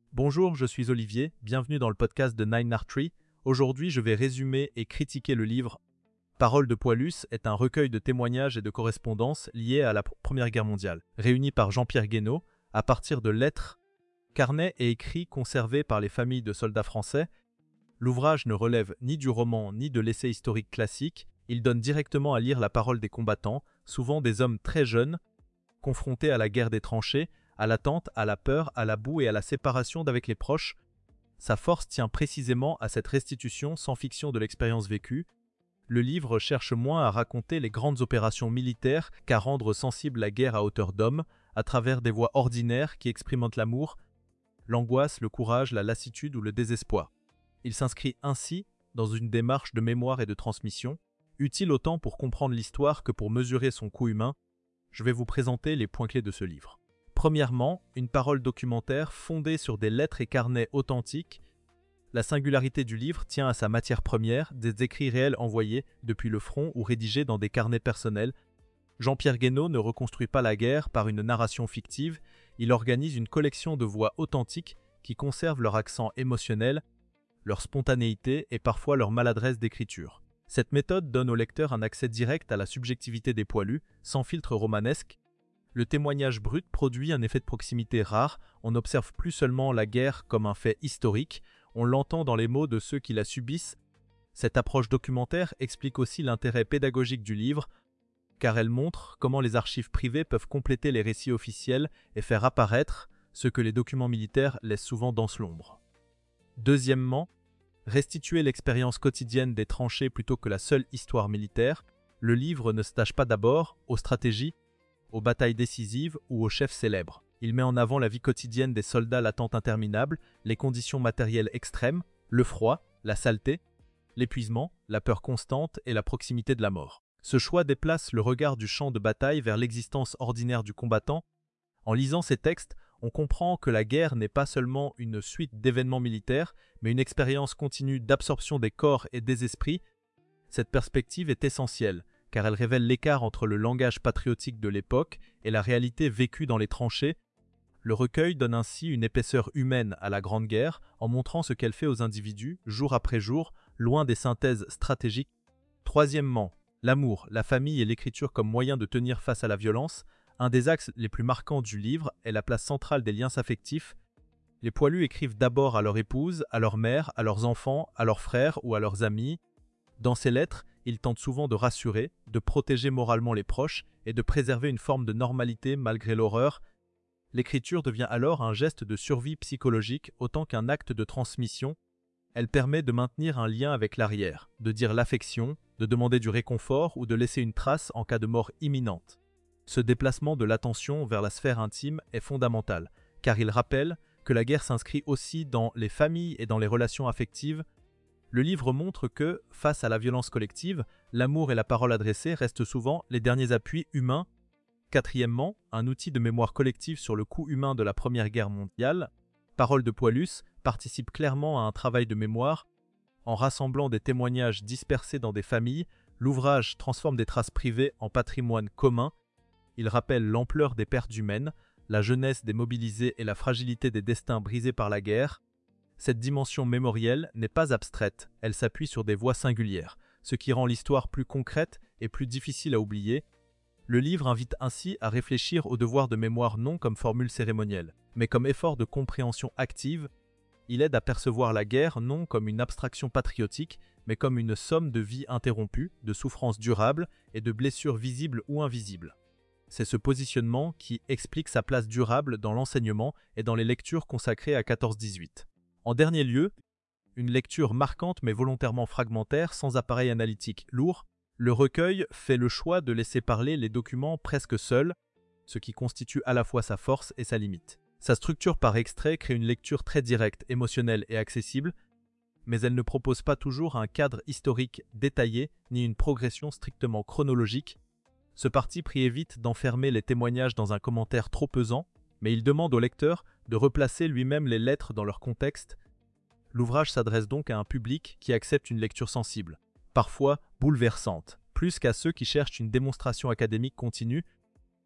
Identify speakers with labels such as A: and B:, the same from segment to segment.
A: Bonjour, je suis Olivier, bienvenue dans le podcast de Nine Art Tree. Aujourd'hui, je vais résumer et critiquer le livre Paroles de Poilus est un recueil de témoignages et de correspondances liés à la Première Guerre mondiale, réunis par Jean-Pierre Guénaud à partir de lettres, carnets et écrits conservés par les familles de soldats français. L'ouvrage ne relève ni du roman ni de l'essai historique classique, il donne directement à lire la parole des combattants, souvent des hommes très jeunes, confrontés à la guerre des tranchées, à l'attente, à la peur, à la boue et à la séparation d'avec les proches. Sa force tient précisément à cette restitution sans fiction de l'expérience vécue. Le livre cherche moins à raconter les grandes opérations militaires qu'à rendre sensible la guerre à hauteur d'homme, à travers des voix ordinaires qui expriment l'amour, l'angoisse, le courage, la lassitude ou le désespoir. Il s'inscrit ainsi dans une démarche de mémoire et de transmission, utile autant pour comprendre l'histoire que pour mesurer son coût humain. Je vais vous présenter les points clés de ce livre. Premièrement, une parole documentaire fondée sur des lettres et carnets authentiques. La singularité du livre tient à sa matière première, des écrits réels envoyés depuis le front ou rédigés dans des carnets personnels. Jean-Pierre Guénaud ne reconstruit pas la guerre par une narration fictive, il organise une collection de voix authentiques qui conservent leur accent émotionnel, leur spontanéité et parfois leur maladresse d'écriture. Cette méthode donne au lecteur un accès direct à la subjectivité des poilus, sans filtre romanesque. Le témoignage brut produit un effet de proximité rare, on n'observe plus seulement la guerre comme un fait historique, on l'entend dans les mots de ceux qui la subissent. Cette approche documentaire explique aussi l'intérêt pédagogique du livre, car elle montre comment les archives privées peuvent compléter les récits officiels et faire apparaître ce que les documents militaires laissent souvent dans l'ombre. Deuxièmement, restituer l'expérience quotidienne des tranchées plutôt que la seule histoire militaire. Le livre ne s'attache pas d'abord aux stratégies, aux batailles décisives ou aux chefs célèbres. Il met en avant la vie quotidienne des soldats à l'attente interminable, les conditions matérielles extrêmes, le froid, la saleté, l'épuisement, la peur constante et la proximité de la mort. Ce choix déplace le regard du champ de bataille vers l'existence ordinaire du combattant. En lisant ces textes, on comprend que la guerre n'est pas seulement une suite d'événements militaires, mais une expérience continue d'absorption des corps et des esprits. Cette perspective est essentielle, car elle révèle l'écart entre le langage patriotique de l'époque et la réalité vécue dans les tranchées. Le recueil donne ainsi une épaisseur humaine à la Grande Guerre en montrant ce qu'elle fait aux individus, jour après jour, loin des synthèses stratégiques. Troisièmement, l'amour, la famille et l'écriture comme moyen de tenir face à la violence. Un des axes les plus marquants du livre est la place centrale des liens affectifs. Les poilus écrivent d'abord à leur épouse, à leur mère, à leurs enfants, à leurs frères ou à leurs amis. Dans ces lettres, ils tentent souvent de rassurer, de protéger moralement les proches et de préserver une forme de normalité malgré l'horreur. L'écriture devient alors un geste de survie psychologique autant qu'un acte de transmission. Elle permet de maintenir un lien avec l'arrière, de dire l'affection, de demander du réconfort ou de laisser une trace en cas de mort imminente. Ce déplacement de l'attention vers la sphère intime est fondamental, car il rappelle que la guerre s'inscrit aussi dans les familles et dans les relations affectives. Le livre montre que, face à la violence collective, l'amour et la parole adressée restent souvent les derniers appuis humains. Quatrièmement, un outil de mémoire collective sur le coût humain de la Première Guerre mondiale, Paroles de Poilus participe clairement à un travail de mémoire. En rassemblant des témoignages dispersés dans des familles, l'ouvrage transforme des traces privées en patrimoine commun. Il rappelle l'ampleur des pertes humaines, la jeunesse des mobilisés et la fragilité des destins brisés par la guerre. Cette dimension mémorielle n'est pas abstraite, elle s'appuie sur des voix singulières, ce qui rend l'histoire plus concrète et plus difficile à oublier. Le livre invite ainsi à réfléchir au devoir de mémoire non comme formule cérémonielle, mais comme effort de compréhension active. Il aide à percevoir la guerre non comme une abstraction patriotique, mais comme une somme de vies interrompues, de souffrances durables et de blessures visibles ou invisibles. C'est ce positionnement qui explique sa place durable dans l'enseignement et dans les lectures consacrées à 14-18. En dernier lieu, une lecture marquante mais volontairement fragmentaire, sans appareil analytique lourd, le recueil fait le choix de laisser parler les documents presque seuls, ce qui constitue à la fois sa force et sa limite. Sa structure par extrait crée une lecture très directe, émotionnelle et accessible, mais elle ne propose pas toujours un cadre historique détaillé ni une progression strictement chronologique. Ce parti pris évite d'enfermer les témoignages dans un commentaire trop pesant, mais il demande au lecteur de replacer lui-même les lettres dans leur contexte. L'ouvrage s'adresse donc à un public qui accepte une lecture sensible, parfois bouleversante, plus qu'à ceux qui cherchent une démonstration académique continue.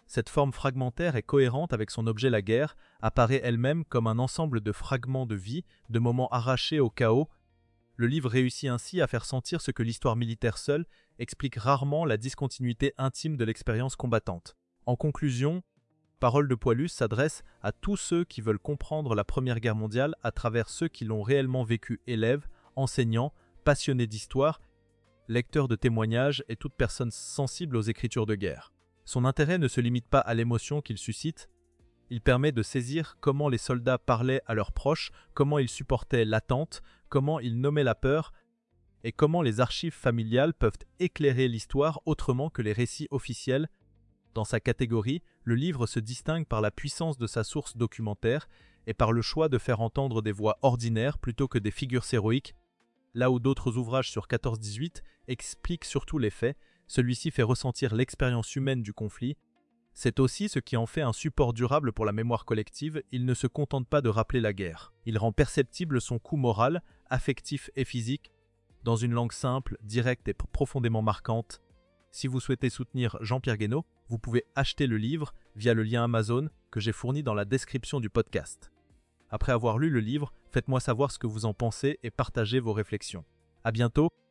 A: Cette forme fragmentaire est cohérente avec son objet la guerre, apparaît elle-même comme un ensemble de fragments de vie, de moments arrachés au chaos. Le livre réussit ainsi à faire sentir ce que l'histoire militaire seule explique rarement, la discontinuité intime de l'expérience combattante. En conclusion, Paroles de Poilus s'adresse à tous ceux qui veulent comprendre la Première Guerre mondiale à travers ceux qui l'ont réellement vécu, élèves, enseignants, passionnés d'histoire, lecteurs de témoignages et toute personne sensible aux écritures de guerre. Son intérêt ne se limite pas à l'émotion qu'il suscite, il permet de saisir comment les soldats parlaient à leurs proches, comment ils supportaient l'attente, comment ils nommaient la peur, et comment les archives familiales peuvent éclairer l'histoire autrement que les récits officiels. Dans sa catégorie, le livre se distingue par la puissance de sa source documentaire et par le choix de faire entendre des voix ordinaires plutôt que des figures héroïques. Là où d'autres ouvrages sur 14-18 expliquent surtout les faits, celui-ci fait ressentir l'expérience humaine du conflit. C'est aussi ce qui en fait un support durable pour la mémoire collective. Il ne se contente pas de rappeler la guerre. Il rend perceptible son coût moral, affectif et physique, dans une langue simple, directe et profondément marquante. Si vous souhaitez soutenir Jean-Pierre Guénot, vous pouvez acheter le livre via le lien Amazon que j'ai fourni dans la description du podcast. Après avoir lu le livre, faites-moi savoir ce que vous en pensez et partagez vos réflexions. À bientôt!